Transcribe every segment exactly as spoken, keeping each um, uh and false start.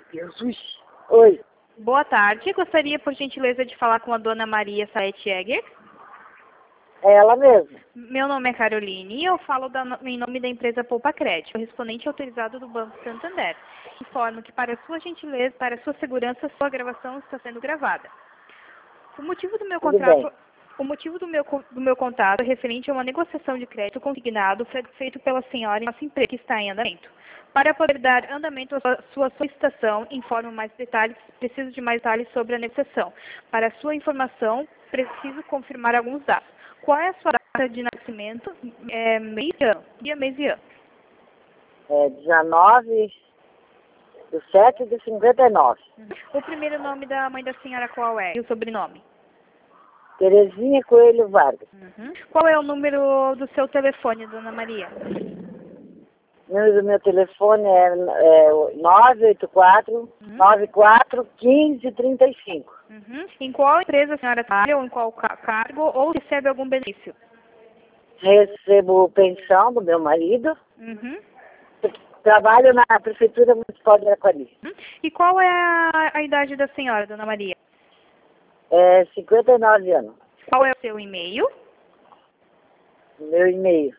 Jesus. Oi. Boa tarde. Gostaria, por gentileza, de falar com a dona Maria Salete Egger. É ela mesma. Meu nome é Caroline e eu falo da, em nome da empresa Poupa Crédito, correspondente autorizado do Banco Santander. Informo que, para sua gentileza, para sua segurança, sua gravação está sendo gravada. O motivo do meu Tudo contrato... bem. O motivo do meu, do meu contato é referente a uma negociação de crédito consignado fe- feito pela senhora em nossa empresa que está em andamento. Para poder dar andamento à sua, sua solicitação, informo mais detalhes, preciso de mais detalhes sobre a negociação. Para sua informação, preciso confirmar alguns dados. Qual é a sua data de nascimento? É, mês e ano. Dia, mês e ano. É dezenove do sete de cinquenta e nove. O primeiro nome da mãe da senhora qual é? E o sobrenome? Terezinha Coelho Vargas. Uhum. Qual é o número do seu telefone, dona Maria? O número do meu telefone é, é nove oito quatro, nove quatro, um cinco, três cinco. Uhum. Em qual empresa a senhora trabalha, ou em qual ca- cargo, ou recebe algum benefício? Recebo pensão do meu marido. Uhum. Trabalho na Prefeitura Municipal de Araquari. Uhum. E qual é a, a idade da senhora, dona Maria? É cinquenta e nove anos. Qual é o seu e-mail? Meu e-mail.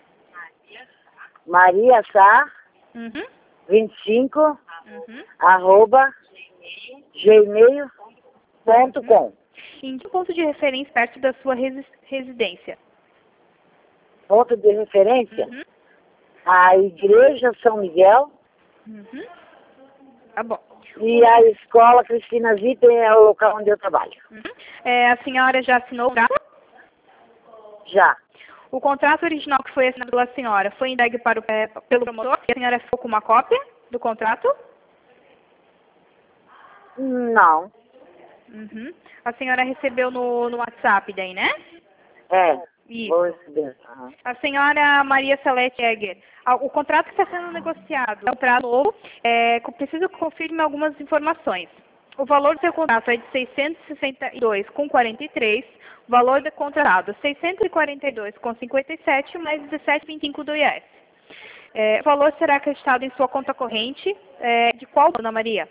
Maria Sá, Uhum. vinte e cinco, Uhum. arroba, gmail ponto com. Em que ponto de referência perto da sua resi- residência? Ponto de referência, Uhum. a Igreja São Miguel Uhum. Tá bom. e a Escola Cristina Zippen é o local onde eu trabalho. Uhum. É, a senhora já assinou o contrato? Já. O contrato original que foi assinado pela senhora foi entregue para o, é, pelo promotor? E a senhora ficou com uma cópia do contrato? Não. Uhum. A senhora recebeu no, no WhatsApp daí, né? É. Isso. Vou receber. Aham. A senhora Maria Salete Egger, a- o contrato que está sendo negociado é um contrato novo, é, co- preciso que confirme algumas informações. O valor do seu contrato é de seiscentos e sessenta e dois vírgula quarenta e três, o valor do contrato seiscentos e quarenta e dois vírgula cinquenta e sete, mais dezessete vírgula vinte e cinco do I R S. É, o valor será acreditado em sua conta corrente, é, de qual, dona Maria?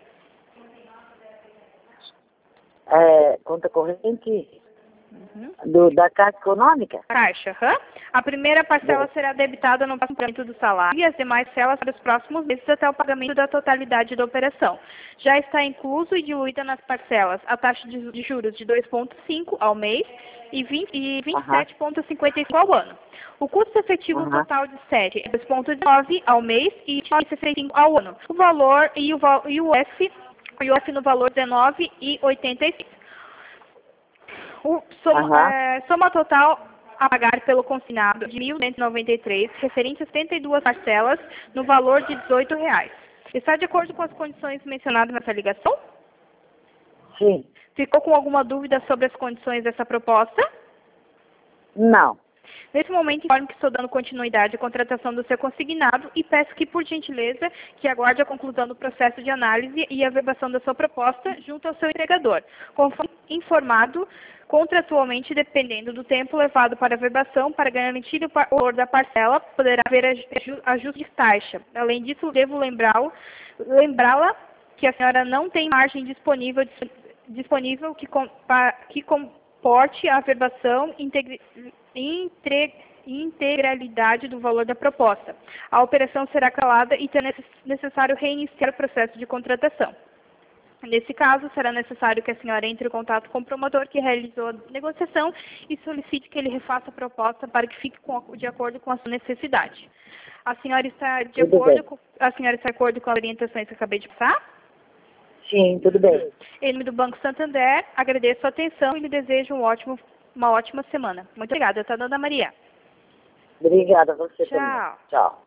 É, conta corrente Uhum. do, da Caixa Econômica? Caixa, aham. A primeira parcela será debitada no pagamento do salário e as demais parcelas para os próximos meses até o pagamento da totalidade da operação. Já está incluso e diluída nas parcelas a taxa de de juros de dois vírgula cinco ao mês e vinte e vinte e sete vírgula cinquenta e cinco ao ano. O custo efetivo Aham. total de sete é dois vírgula nove ao mês e vinte e nove vírgula sessenta e cinco ao ano. O valor e o, val- e o F, e o F no valor dezenove vírgula oitenta e seis. O soma, Aham. é, soma total a pagar pelo consignado de mil duzentos e noventa e três, referente a setenta e duas parcelas, no valor de dezoito reais. Está de acordo com as condições mencionadas nessa ligação? Sim. Ficou com alguma dúvida sobre as condições dessa proposta? Não. Nesse momento, informo que estou dando continuidade à contratação do seu consignado e peço que, por gentileza, que aguarde a conclusão do processo de análise e a verbação da sua proposta junto ao seu entregador. Conforme informado, contratualmente, dependendo do tempo levado para a verbação, para garantir o pa- o valor da parcela, poderá haver aju- ajuste de taxa. Além disso, devo lembrá-lo- lembrá-la que a senhora não tem margem disponível, disponível que, com- pa- que comporte a verbação integri- Intre- integralidade do valor da proposta. A operação será calada e será necess- necessário reiniciar o processo de contratação. Nesse caso, será necessário que a senhora entre em contato com o promotor que realizou a negociação e solicite que ele refaça a proposta para que fique com a- de acordo com a sua necessidade. A senhora está de Tudo acordo bem. com, a senhora está de acordo com as orientações que eu acabei de passar? Sim, tudo bem. Em nome do Banco Santander, agradeço a atenção e lhe desejo um ótimo, uma ótima semana. Muito obrigada, tá, dona Maria? Obrigada a você também. Tchau. Tchau.